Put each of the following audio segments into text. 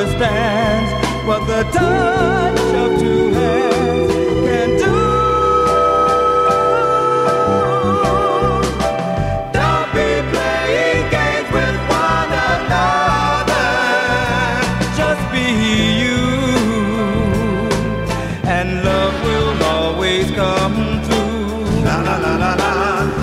understands what the touch of two hands can do. Don't be playing games with one another. Just be you, and love will always come through. La la la la la.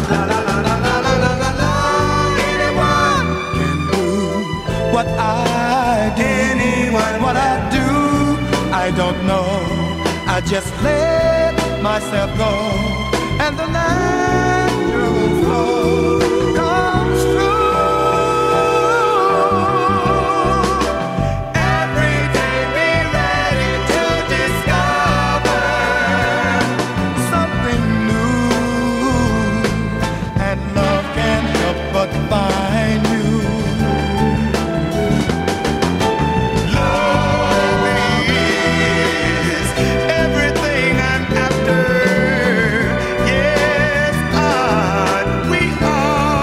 What I do, anyone, what I do, I don't know. I just let myself go, and the natural flow comes through. Every day be ready to discover something new, and love can't help but find you. We are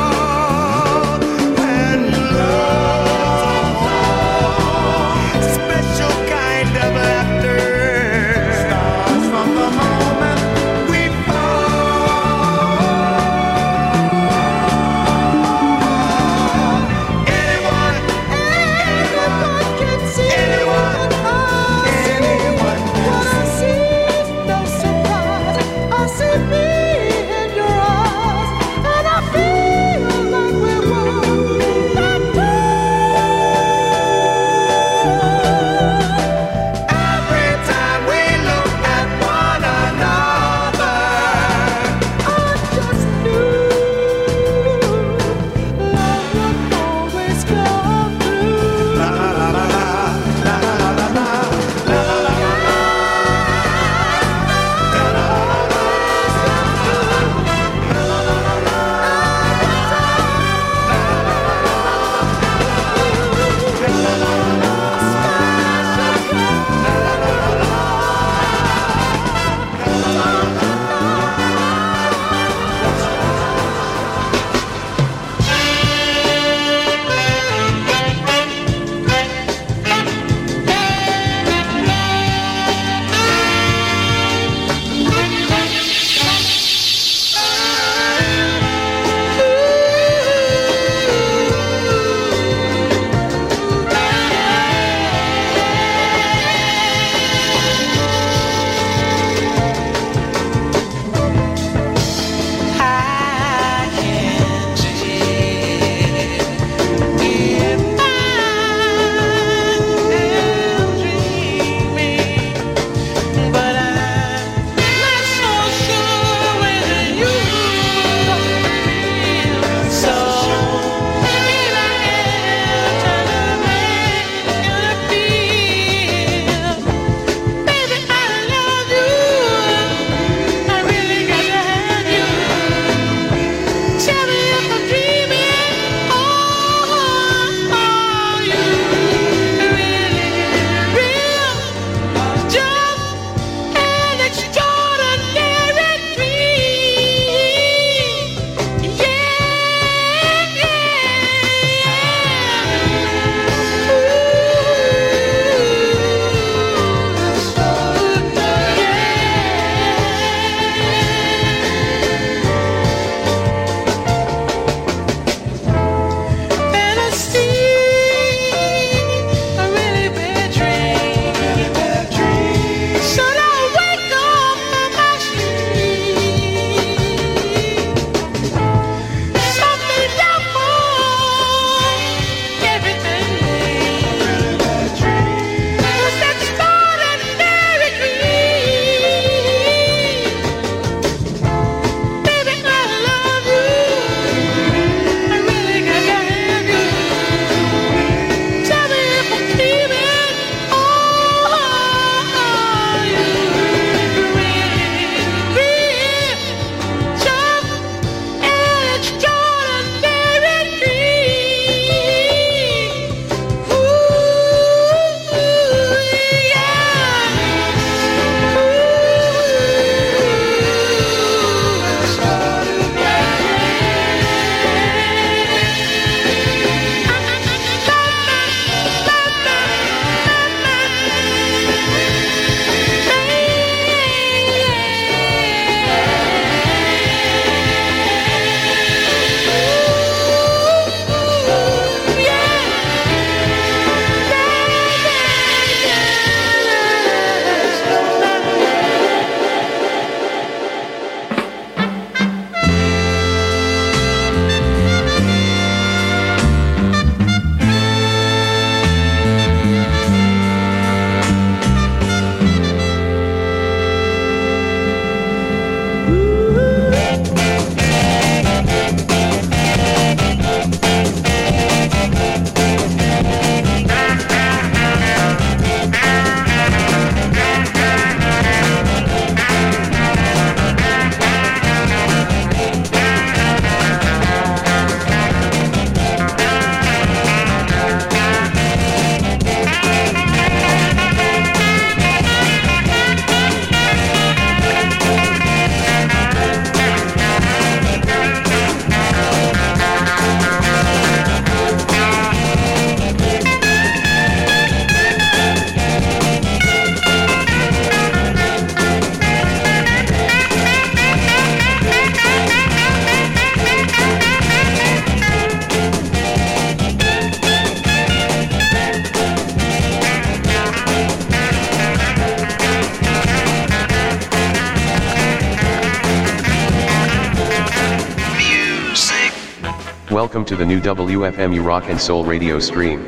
Welcome to the new WFMU Rock and Soul radio stream.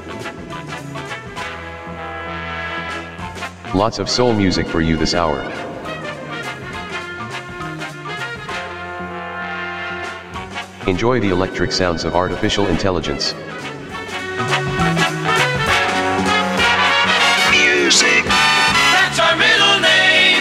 Lots of soul music for you this hour. Enjoy the electric sounds of artificial intelligence. Music. That's our middle name.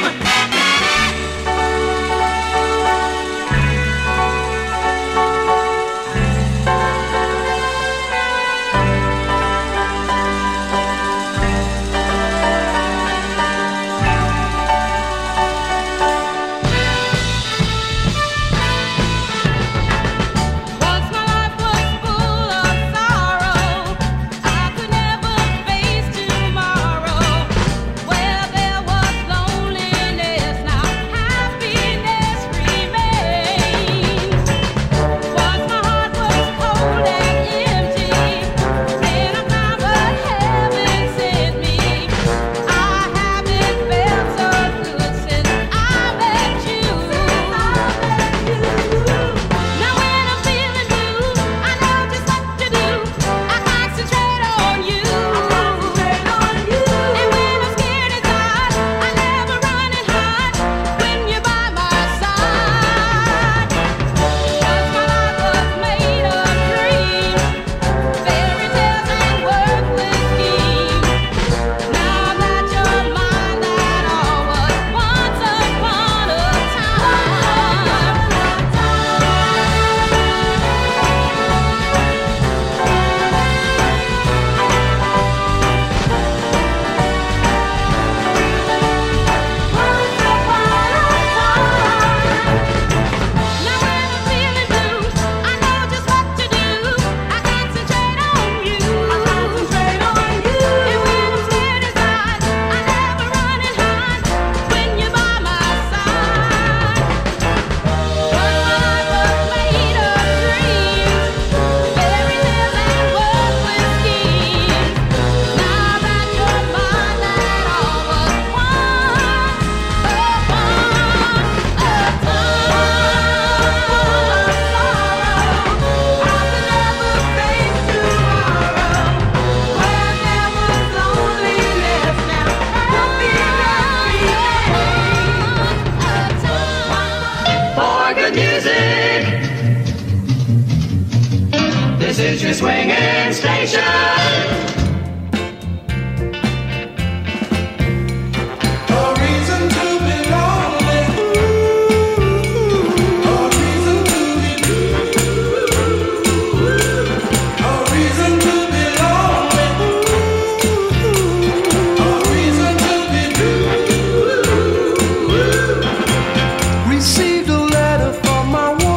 is your swinging station.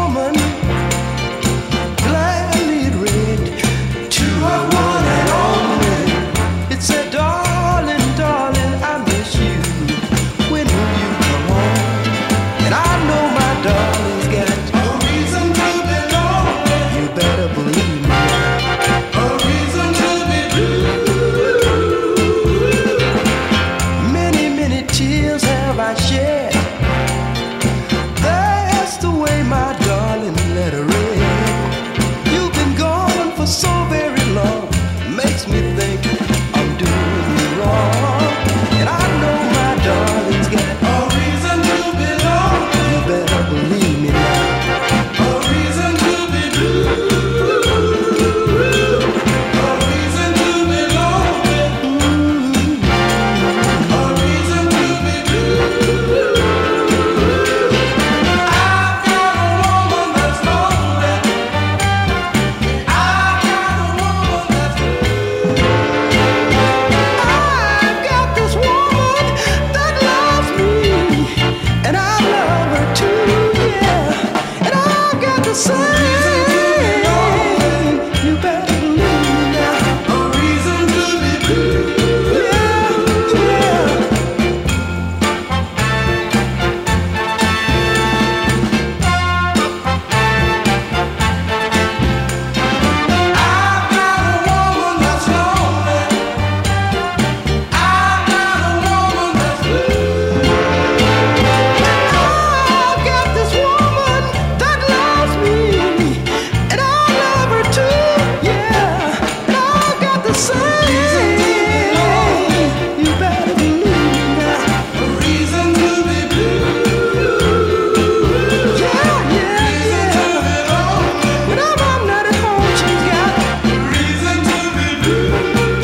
One and only.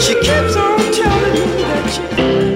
She keeps on telling me that she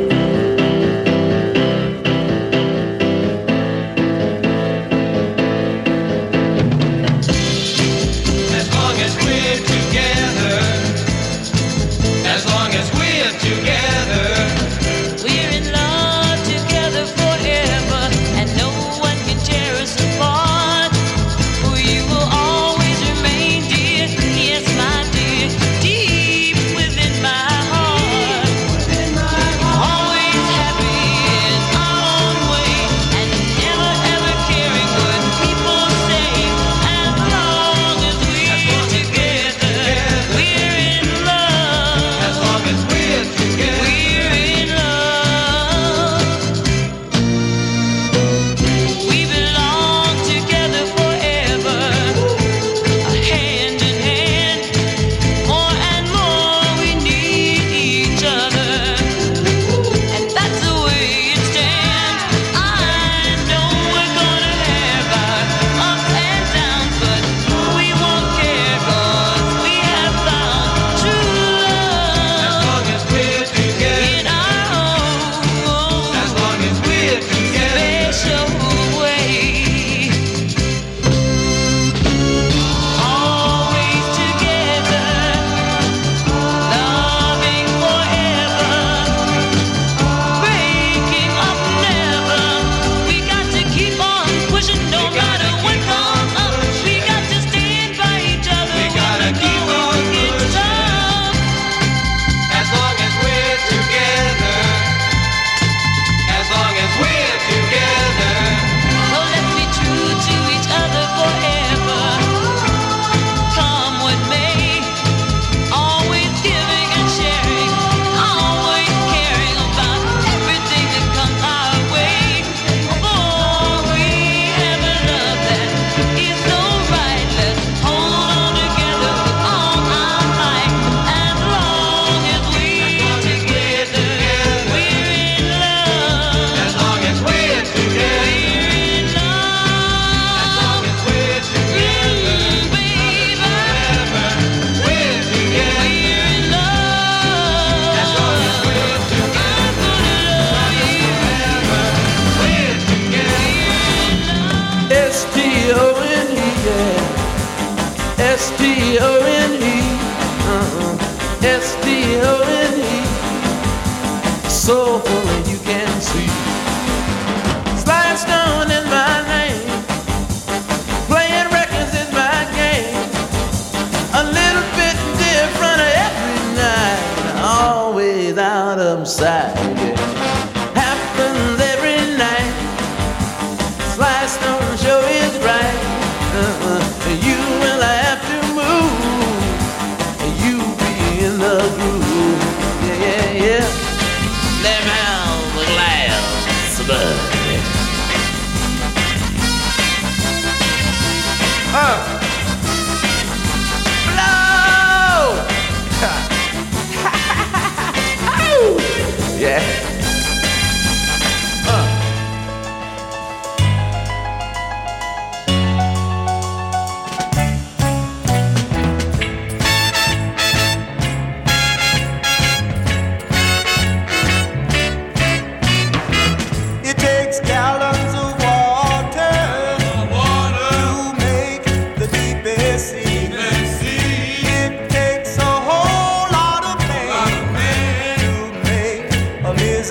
a miss.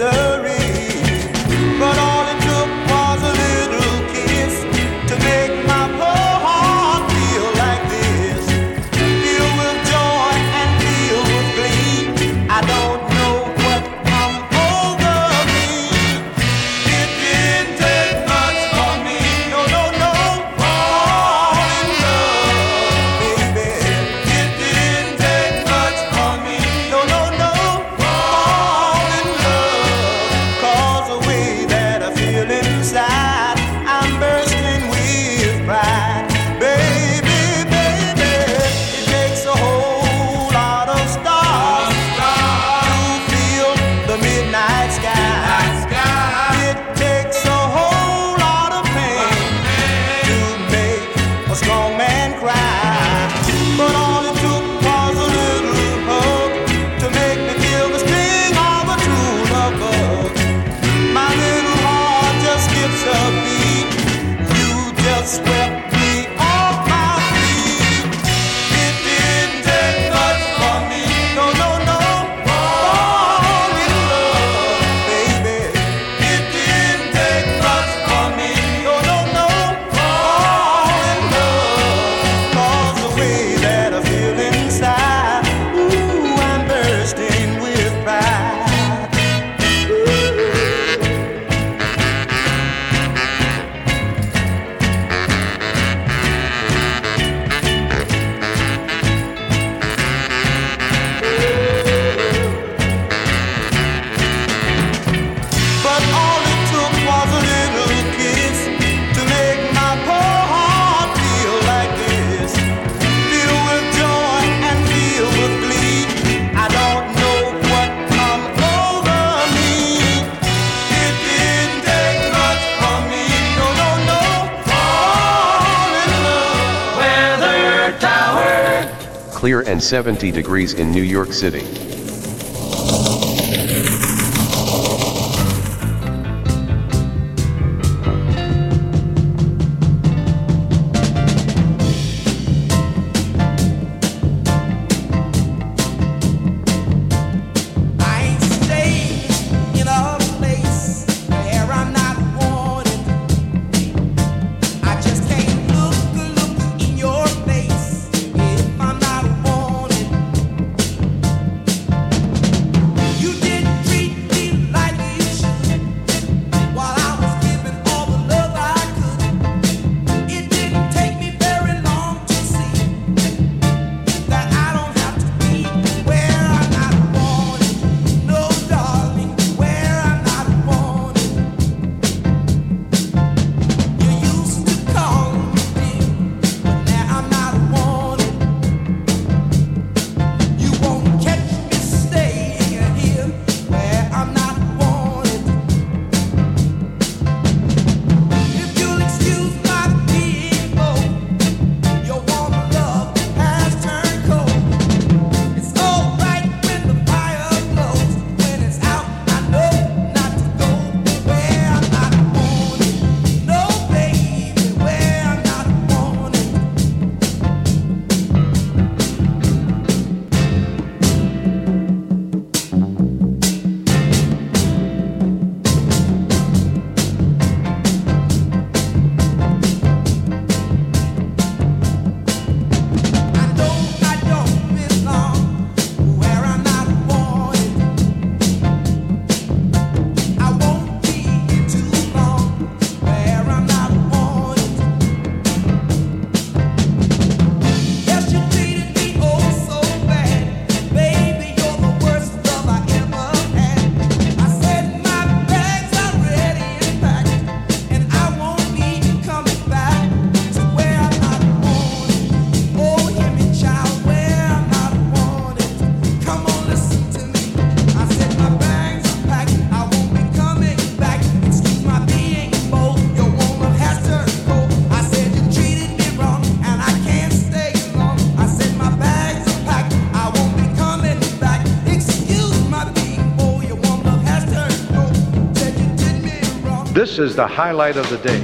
clear and 70 degrees in New York City. This is the highlight of the day.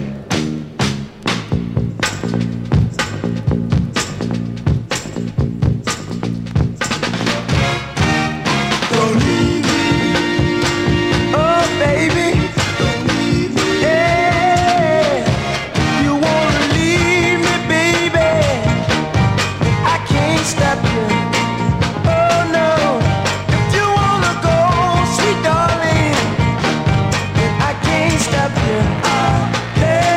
Hey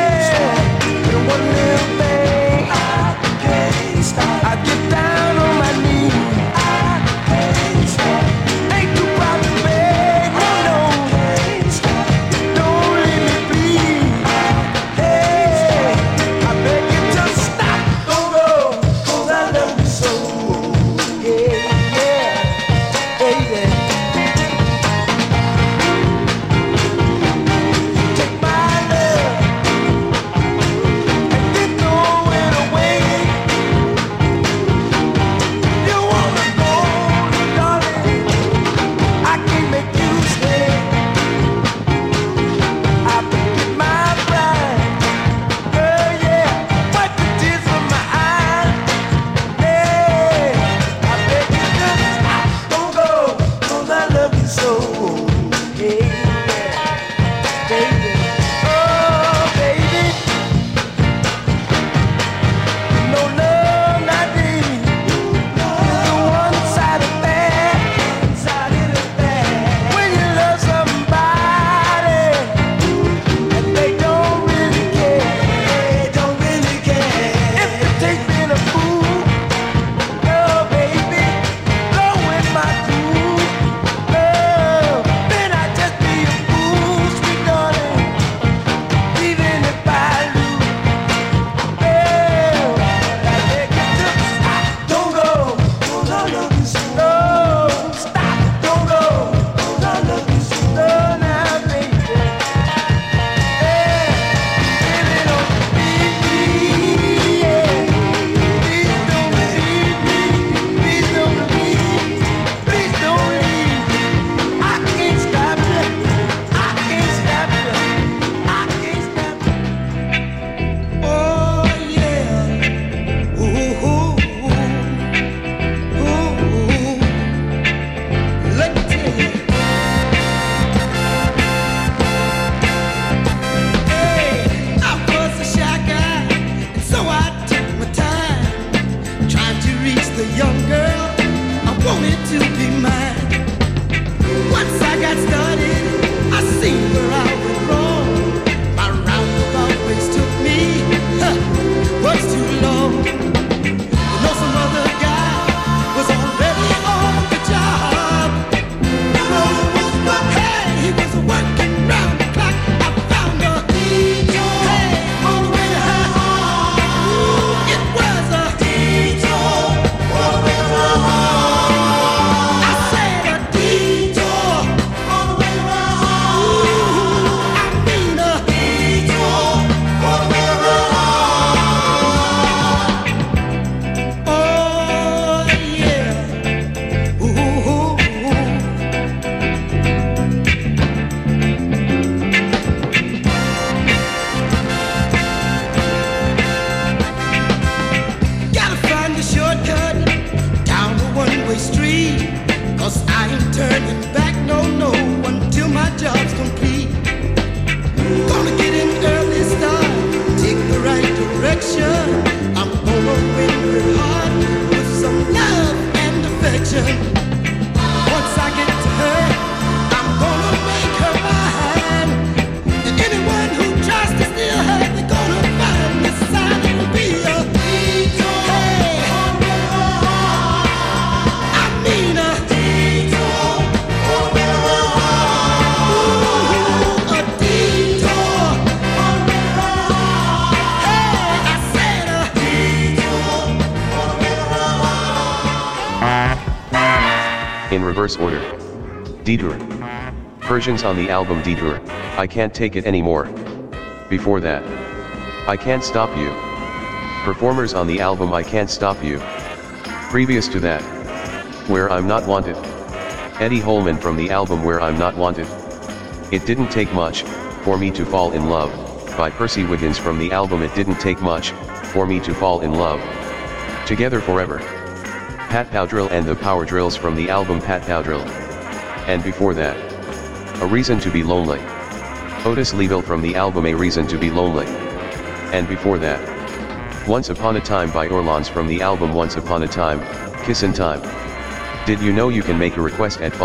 in reverse order. Didur. Persians on the album Didur, I Can't Take It Anymore. Before that, I Can't Stop You. Performers on the album I Can't Stop You. Previous to that, Where I'm Not Wanted. Eddie Holman from the album Where I'm Not Wanted. It Didn't Take Much, For Me to Fall in Love, by Percy Wiggins from the album It Didn't Take Much, For Me to Fall in Love. Together Forever. Pat Powdrill and the Power Drills from the album Pat Powdrill. And before that, A Reason to Be Lonely. Otis Leaville from the album A Reason to Be Lonely. And before that, Once Upon a Time by Orleans from the album Once Upon a Time, Kissin' Time. Did you know you can make a request at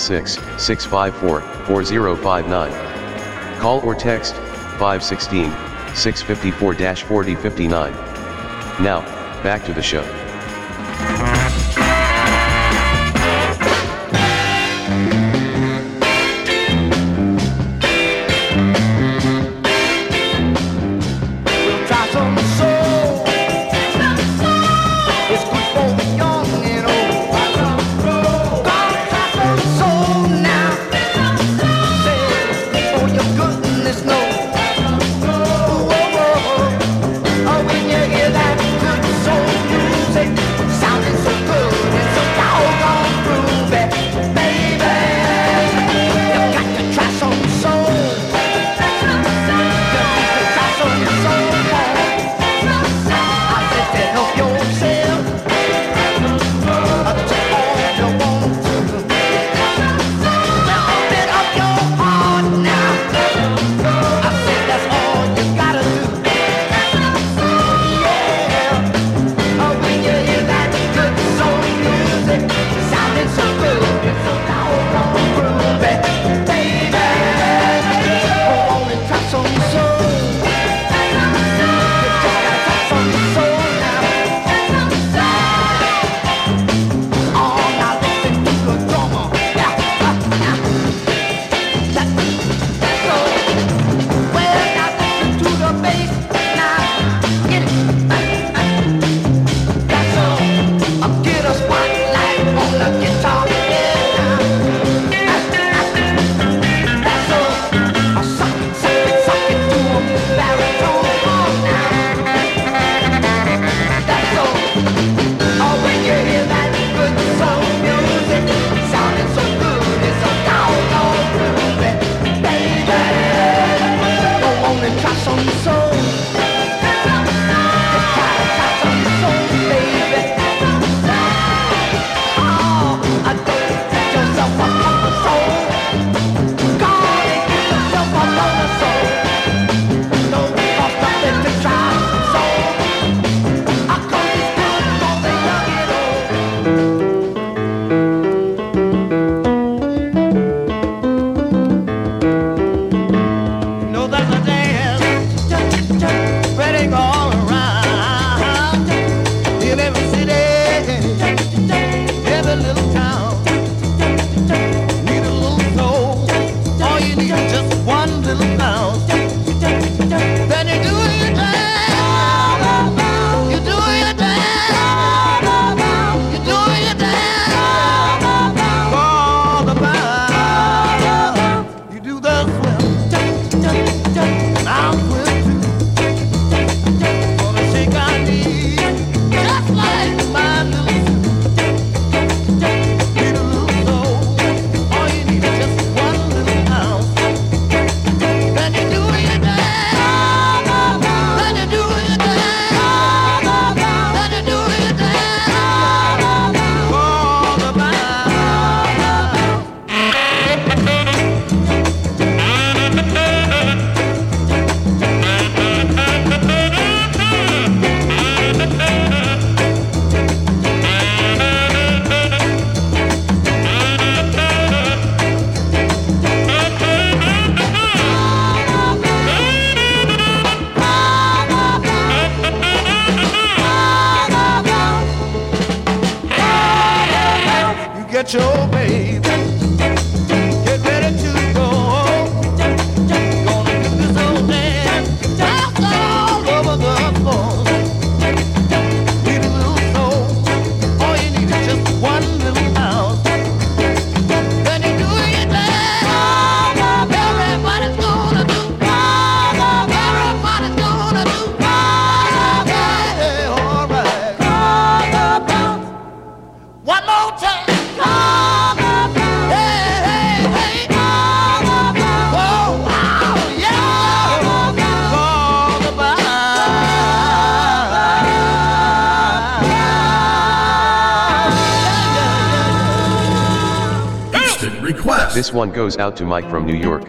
516-654-4059? Call or text 516-654-4059. Now, back to the show. When you hear that good soul music. request. This one goes out to Mike from New York.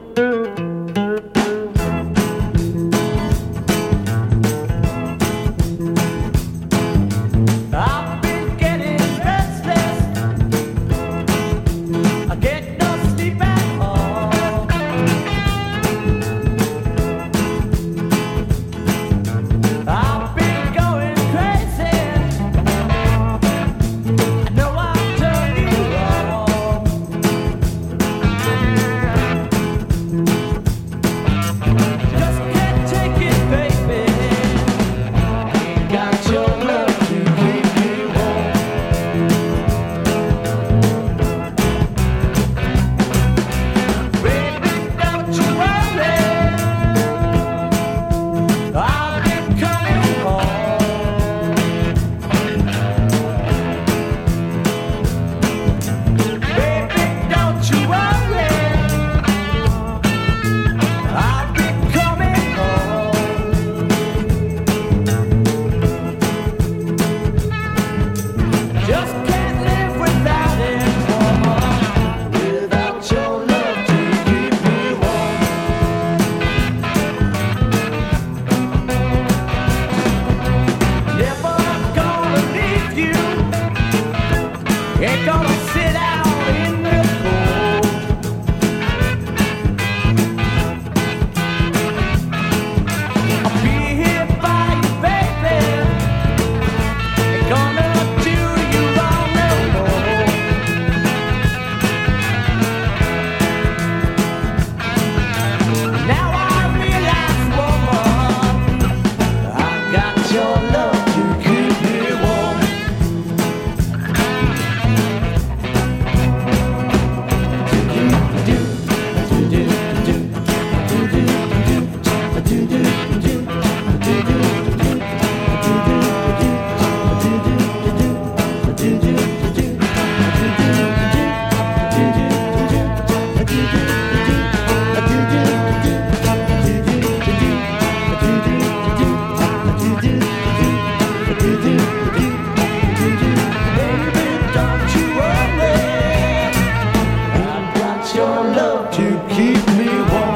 I've been getting restless. I get no sleep at all. I've been going crazy. I know I've done you wrong. Just can't take it, baby. Ain't got your love to keep me warm. Baby, don't you worry. I'll be coming home. Baby, don't you worry. I'll be coming home. Just can't live without it, woman. Without your love to keep me warm. Never gonna leave you. Ain't gonna sit out in the cold. I'll be here by you, baby. Ain't gonna do you wrong no more. Now I realize, woman, I got your love to keep me warm. Baby, don't you worry. I've got your love to keep me warm.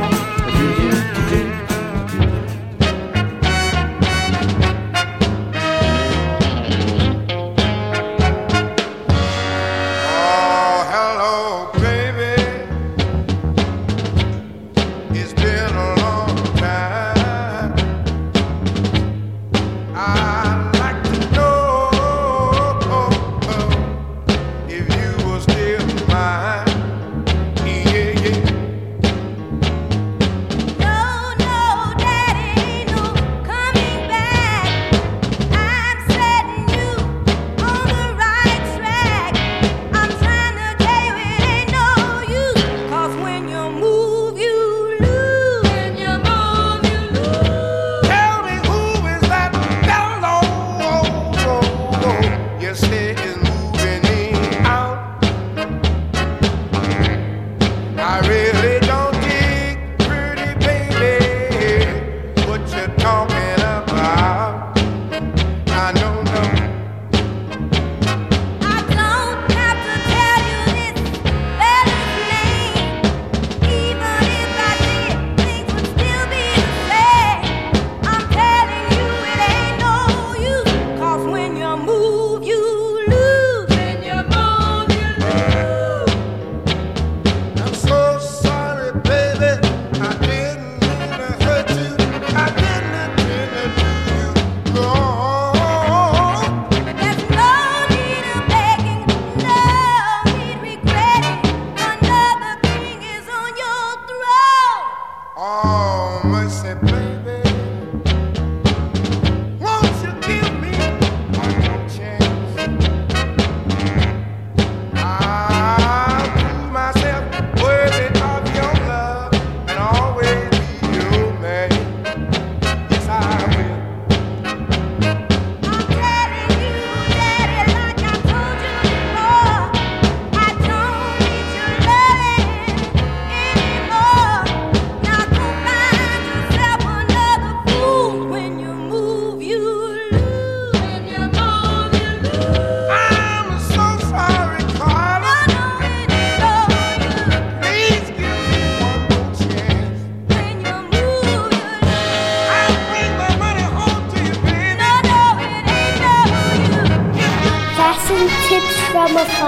Oh, hello, baby. It's been a long time. I'd like to know if you were still mine. Yeah, yeah,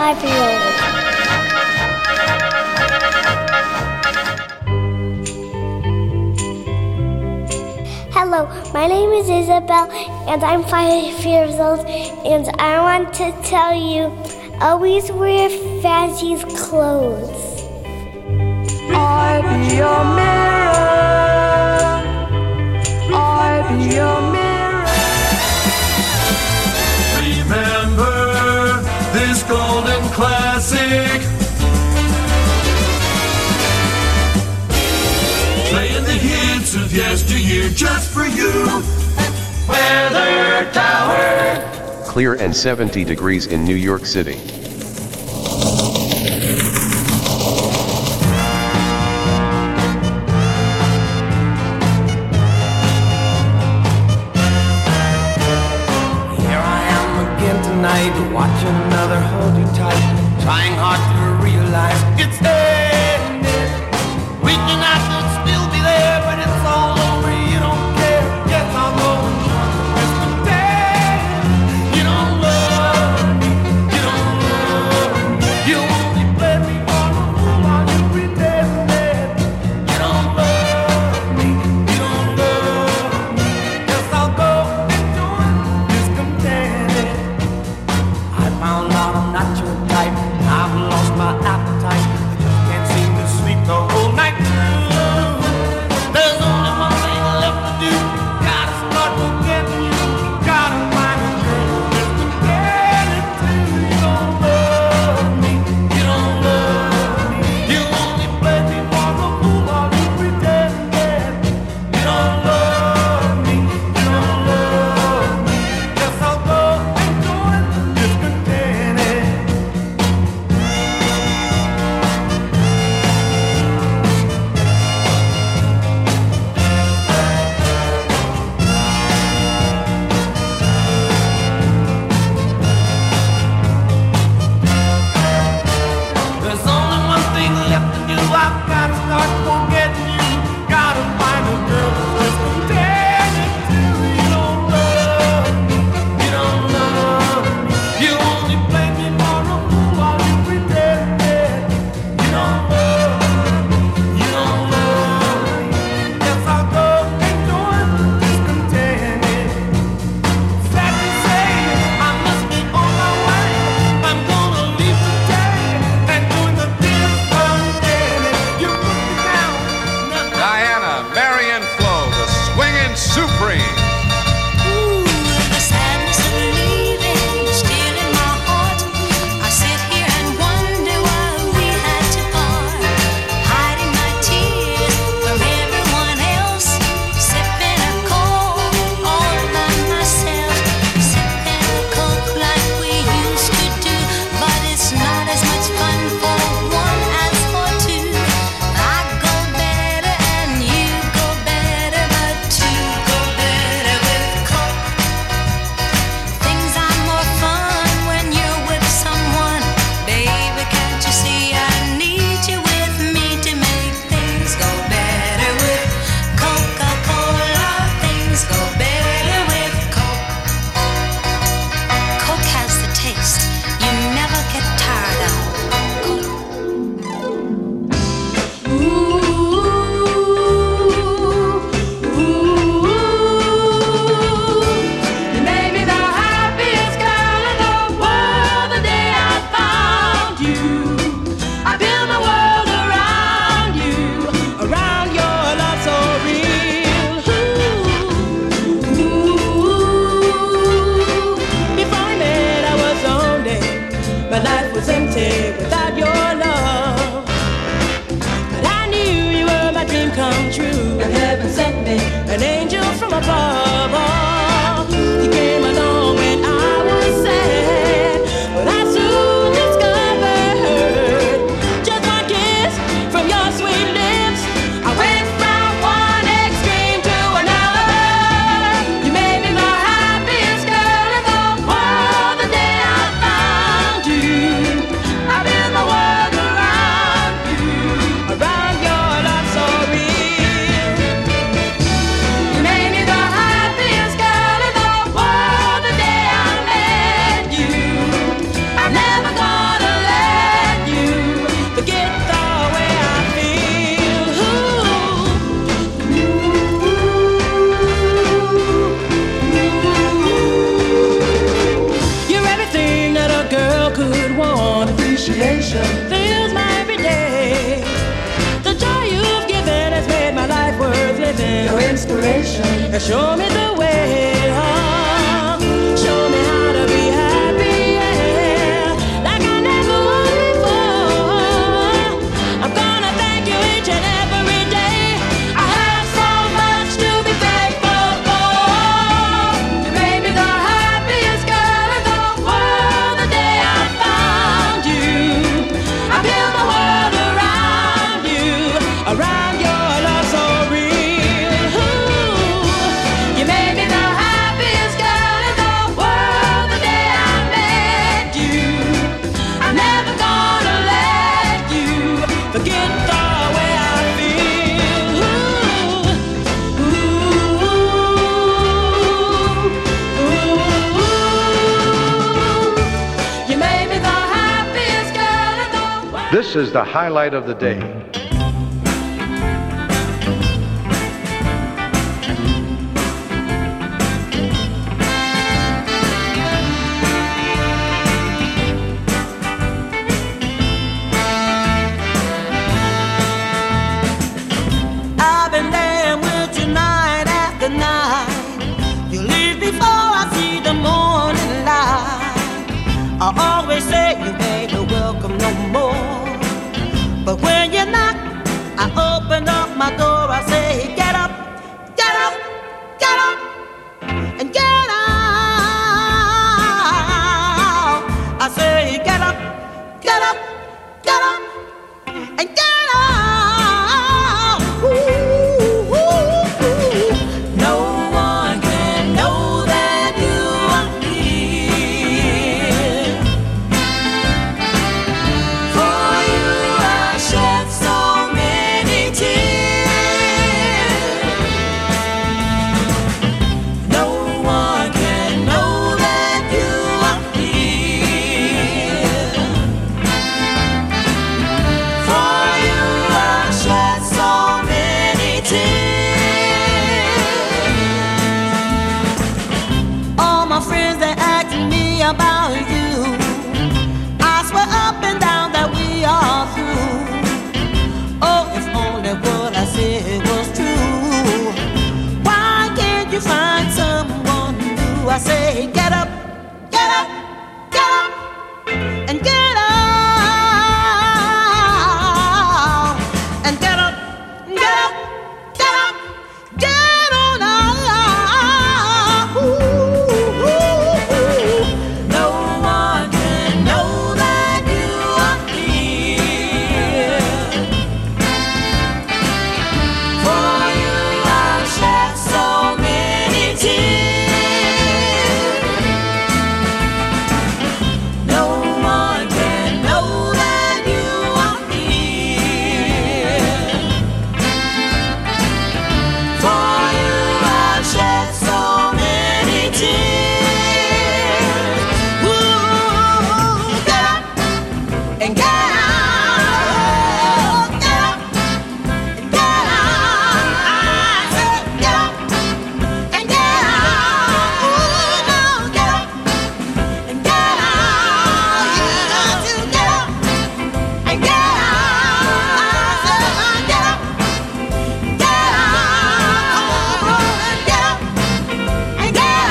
5-year-old. Hello, my name is Isabel, and I'm 5 years old, and I want to tell you, always wear fancy clothes. I be your mirror. I be your mirror. Remember this golden classic. Playing the hits of yesteryear just for you. Weather Tower. Clear and 70 degrees in New York City. Watching another hold you tight, trying hard to realize it's ended. Reaching out to still be there, but it's all over. You don't care. Yes, I'll go and it's the day. You don't love me. You don't love me. You only play me for a fool while you pretending. You don't love me. You don't love me. Yes, I'll go and join discontented. I found out I'm not your type. I've lost my appetite. I just can't seem to sleep the whole night through. There's only one thing left to do. Gotta start forgetting you. Gotta find a girl just to get it to. You don't love me. You don't love me. You only play me for a fool while you pretending. You don't love me. You don't love me. Yes, I'll go and join discontented. There's only one thing left to do. I've gotta start forgetting you. Gotta find a girl who's contented too. You don't love me. You don't love me. You only play me for a fool while you pretended. You don't love me. You don't love me. Yes, I'll go and join discontented. Sad to say, I must be on my way. I'm gonna leave today and join the discontented. You put me down. Diana, Marion Flo, the swinging supreme. The sadness of leaving still in my heart. I sit here and wonder why we had to part. Hiding my tears from everyone else. Sipping a coke all by myself. Sipping a coke like we used to do. But it's not as much fun for one as for two. I go better and you go better, but two go better with coke. Things are more fun when you're with someone. Baby, can't you see I need you with me to make things go better with Coca-Cola. Things go better with Coke. Coke has the taste you never get tired of. You made me the happiest girl in the world the day I found you. I built my world around you, around your love so real. Before we met, I was lonely. My life was empty without your love. But I knew you were my dream come true. And heaven sent me an angel from above. Oh, you came along when I was sad, but I soon discovered just one kiss from your sweet lips. I went from one extreme to another. You made me the happiest girl in the world the day I found you. I built my world around you, around your love so real. You made me the happiest inspiration. Show me the way, show me how to be happy, yeah, like I never was before. I'm gonna thank you each and every day. I have so much to be thankful for. You made me the happiest girl in the world the day I found you. I built the world around you, around your love so real. Ooh, you made me the happiest girl in the world the day I met you. I'm never gonna let you forget the way I feel. You made me the happiest girl in the world. This is the highlight of the day. I've been laying with you night after night. You leave before I see the morning light. I always say you ain't no welcome no more. But when you knock, I open up my door. I say, get up, get up, get up, and get out. I say, get up, get up, get up, and get out. Ooh, ooh, ooh. No one can know that you are here. For you I shed so many tears. No one can know that you are here. For you I shed so many tears. All my friends, they asking me about you. I swear up and down that we are through. Oh, if only what I said was true. Why can't you find someone new? I say, get up, get up, get up, and get out. And get up, get up, get up, get on out. Ooh, ooh, ooh. No one can know that you are here. For you I shed so many tears. No one can know that you are here. For you I shed so many tears. Ooh, get up and get out. Get up and get out. I said get up and get out. Ooh, no, get up and get out. You got to get up and get out. I said get up and get out. Come on, and get up and get out.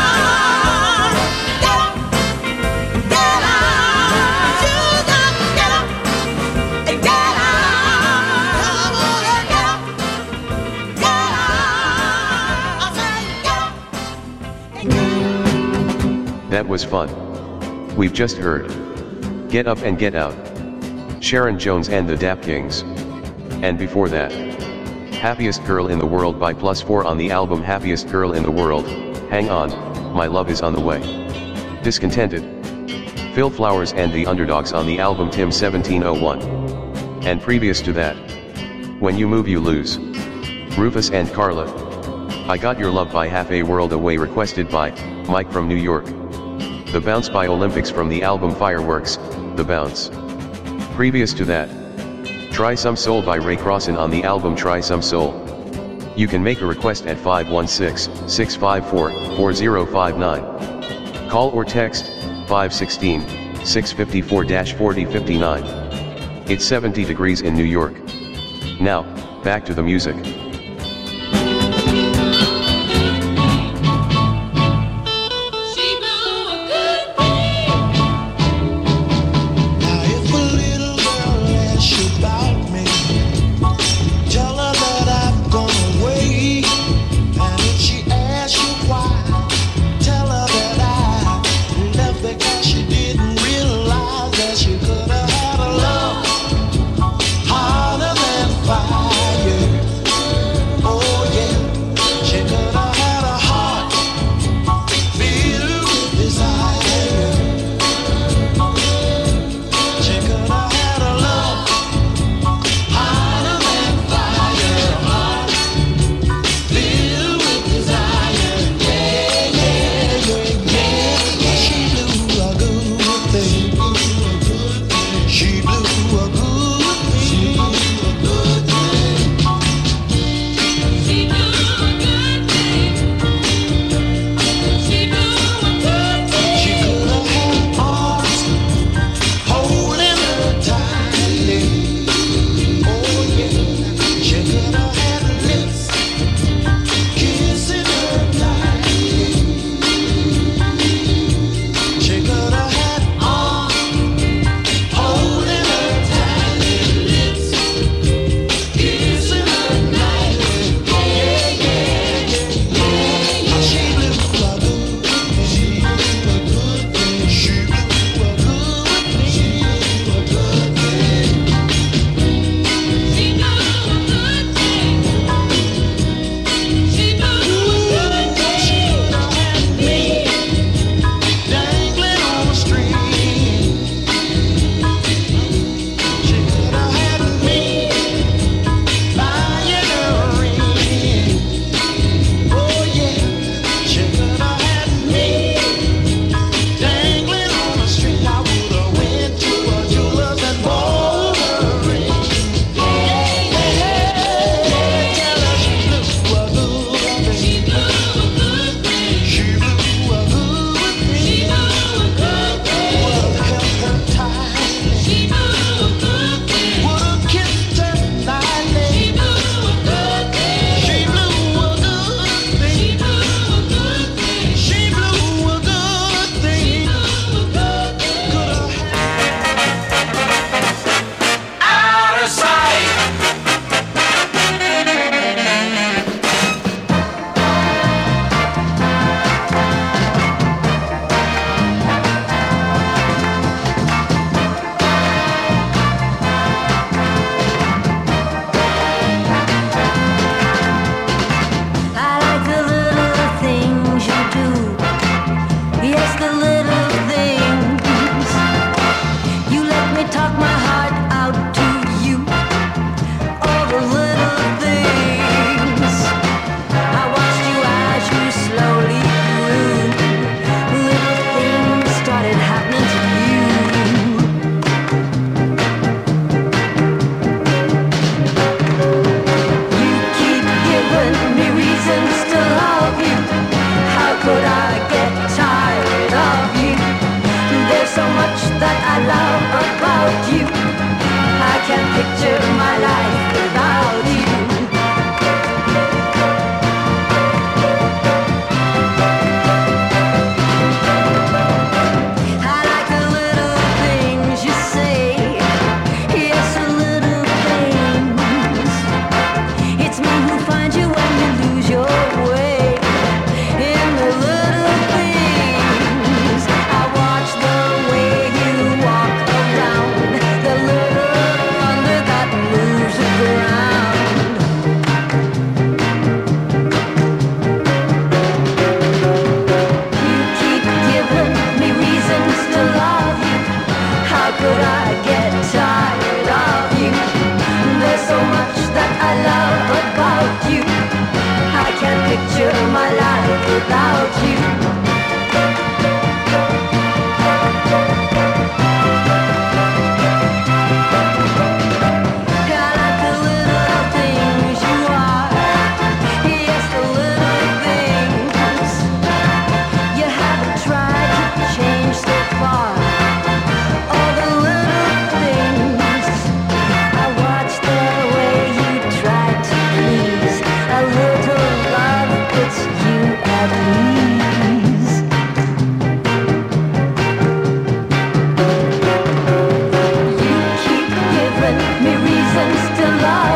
Get up and get out. You got to get up and get out. Come on, and get up, get out. I said get up and get out. That was fun. We've just heard Get Up and Get Out, Sharon Jones and the Dap Kings. And before that, Happiest Girl in the World by +4 on the album Happiest Girl in the World, Hang On, My Love Is on the Way. Discontented, Phil Flowers and the Underdogs on the album Tim 1701. And previous to that, When You Move You Lose, Rufus and Carla, I Got Your Love by Half a World Away requested by Mike from New York. The Bounce by Olympics from the album Fireworks, The Bounce. Previous to that, Try Some Soul by Ray Crossan on the album Try Some Soul. You can make a request at 516-654-4059. Call or text 516-654-4059. It's 70 degrees in New York. Now, back to the music.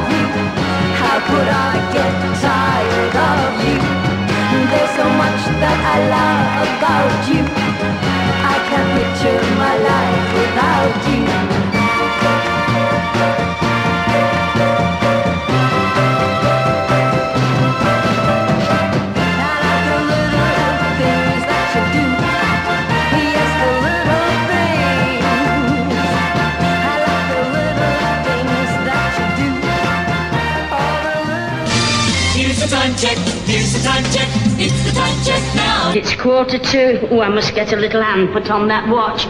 of you. How could I get tired of you? There's so much that I love about you. I can't picture my life without you. Time check, here's the time check, it's the time check now. It's 1:45. Oh, I must get a little hand put on that watch.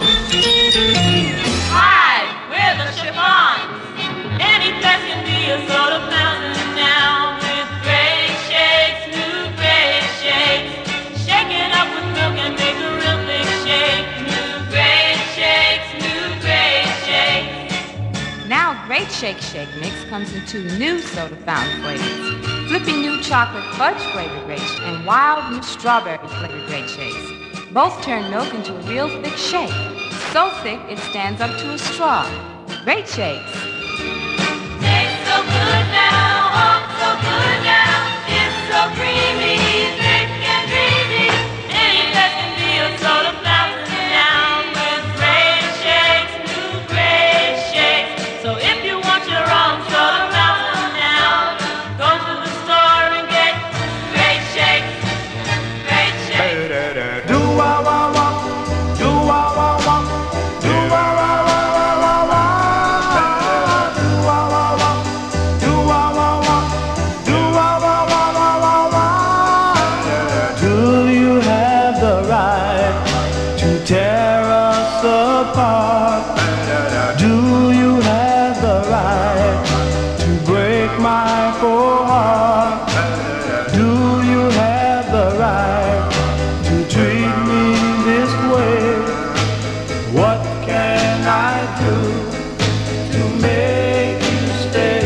Hi, we're the Chiffons. Any place can be a sort of mountain now. With great shakes, new great shakes. Shake it up with milk and make a real big shake. New great shakes, new great shakes. Now Great Shake Shake Mix comes in 2 new soda fountain flavors. Flippy new chocolate fudge flavored great and wild new strawberry flavored great shakes. Both turn milk into a real thick shake. So thick it stands up to a straw. Great shakes. Tastes so good now, oh so good now. It's so creamy, thick and dreamy. Any place can be a soda fountain now. With great shakes, new great shakes. So if you want your own soda fountain now, go to the store and get great shakes, great shakes. Do wah wah wah, do wah wah wah, do wah wah wah wah wah wah, do wah wah wah, do wah wah wah, do wah wah wah wah wah wah. Do you have the right to tear us apart? Do you have the right to break my poor heart? Do you have the right to treat me this way? What can I do to make you stay?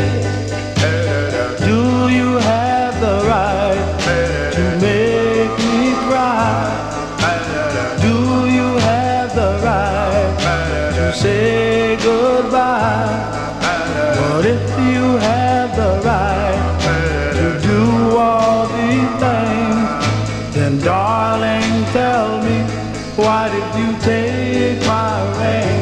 Do you have the right to make me cry? Do you have the right to say goodbye? But if you have the right to do all these things, then darling, tell me, why did you take my ring?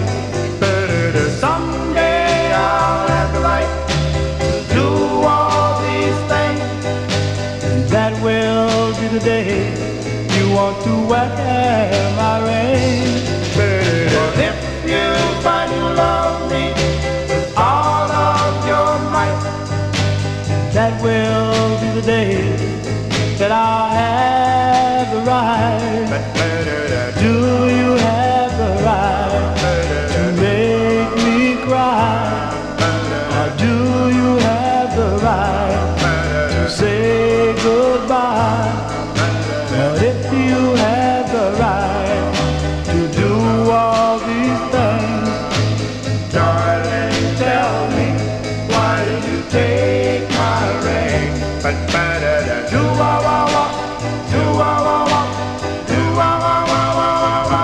Someday I'll have the right to do all these things, and that will be the day you want to wear my ring. But if you find you love me with all of your might, that will be the day that I'll have the right. Do you have the right to make me cry? Or do you have the right to say goodbye? But if you have the right to do all these things, darling, tell me, why did you take my ring? Do wah wah wah, do wah wah wah, do wah wah wah wah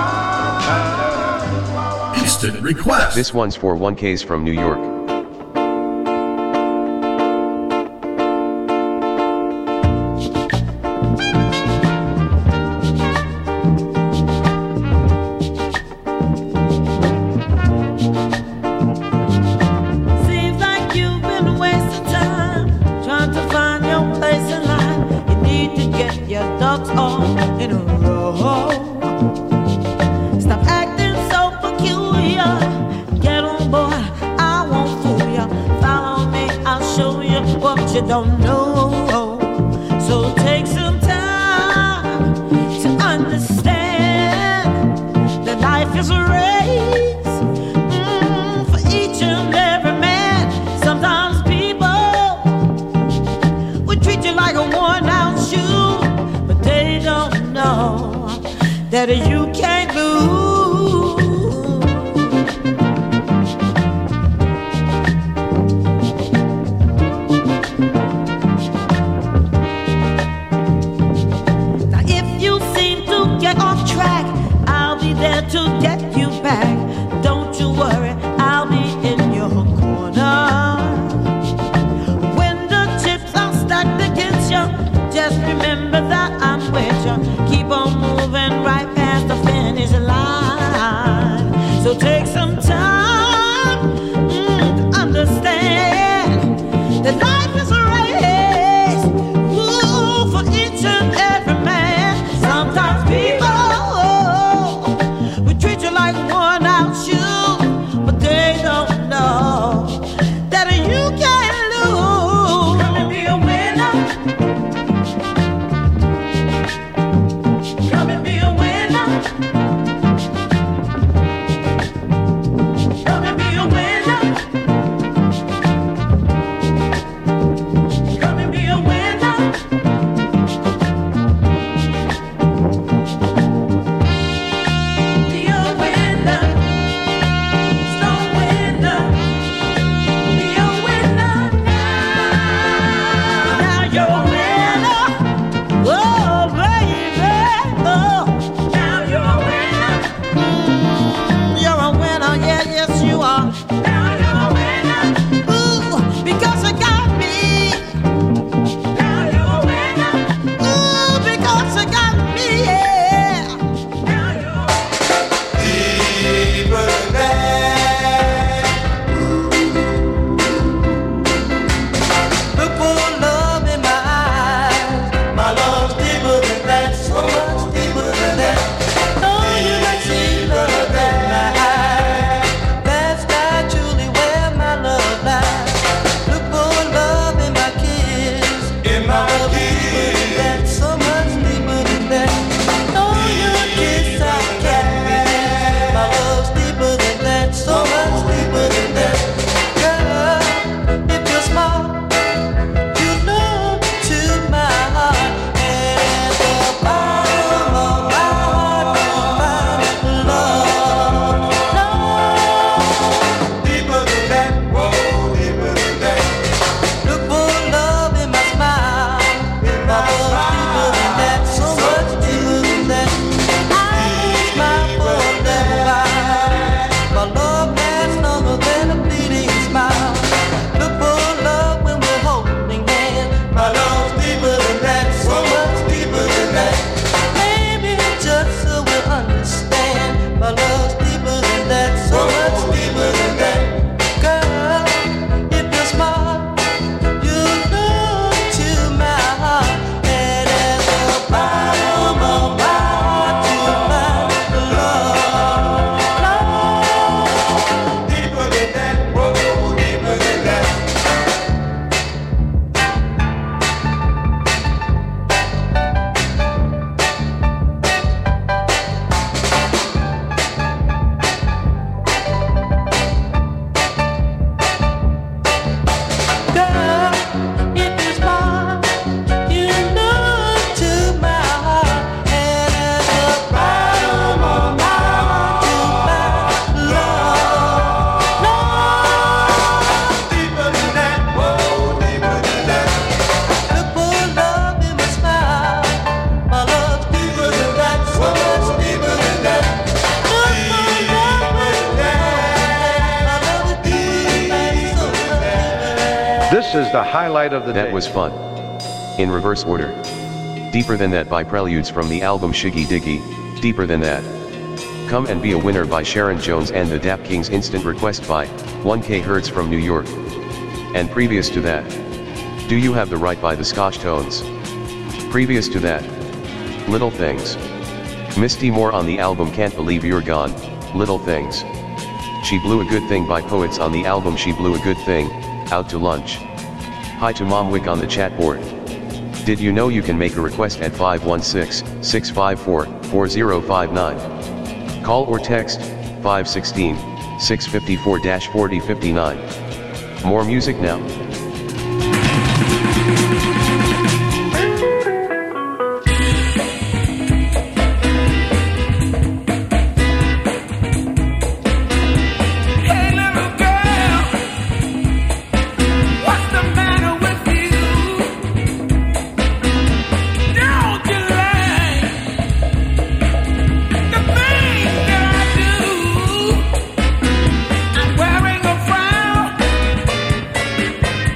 wah. Instant request. This one's for 1Ks from New York. Seems like you've been wasting time trying to find your place in line. You need to get your ducks all in a row. Stop acting so peculiar. Get on board, I won't fool ya. Follow me, I'll show you what you don't know. So take some time to understand that life is a race for each and every man. Sometimes people will treat you like a worn-out shoe, but they don't know that you can't lose. Now if you seem to get off track, I'll be there to get you back. Don't you worry, I'll be in your corner. is the highlight of the day. That was fun. In reverse order. Deeper Than That by Preludes from the album Shiggy Diggy, Deeper Than That. Come and Be a Winner by Sharon Jones and the Dap Kings, Instant Request by 1K Hertz from New York. And previous to that, Do You Have the Right by the Scotch Tones. Previous to that, Little Things. Misty Moore on the album Can't Believe You're Gone, Little Things. She Blew a Good Thing by Poets on the album She Blew a Good Thing, Out to Lunch. Hi to Mom Wick on the chat board. Did you know you can make a request at 516-654-4059? Call or text 516-654-4059. More music now. Wearing a frown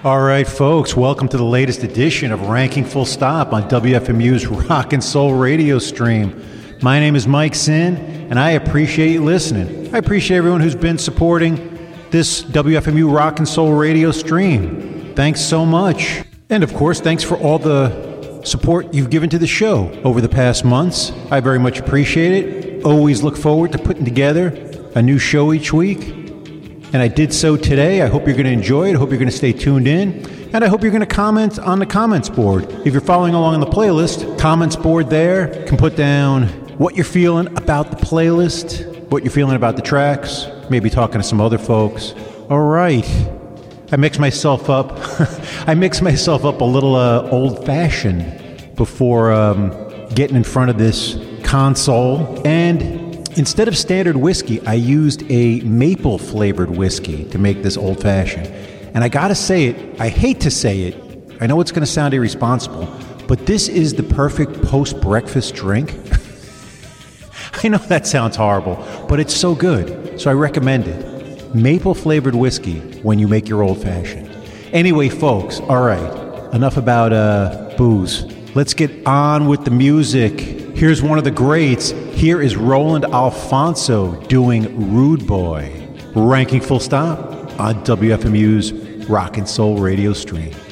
All right, folks, welcome to the latest edition of Ranking Full Stop on WFMU's Rock and Soul radio stream. My name is Mike Sin, and I appreciate you listening. I appreciate everyone who's been supporting this WFMU Rock and Soul radio stream. Thanks so much. And, of course, thanks for all the support you've given to the show over the past months. I very much appreciate it. Always look forward to putting together a new show each week. And I did so today. I hope you're going to enjoy it. I hope you're going to stay tuned in. And I hope you're going to comment on the comments board. If you're following along on the playlist, comments board there can put down what you're feeling about the playlist, what you're feeling about the tracks, maybe talking to some other folks. All right. I mix myself up. I mix myself up a little old-fashioned before getting in front of this console. And instead of standard whiskey, I used a maple-flavored whiskey to make this old-fashioned. And I gotta say it, I hate to say it, I know it's gonna sound irresponsible, but this is the perfect post-breakfast drink. I know that sounds horrible, but it's so good, so I recommend it. Maple-flavored whiskey when you make your old-fashioned. Anyway, folks, all right, enough about booze. Let's get on with the music. Here's one of the greats. Here is Roland Alfonso doing Rude Boy. Ranking Full Stop on WFMU's Rock and Soul radio stream.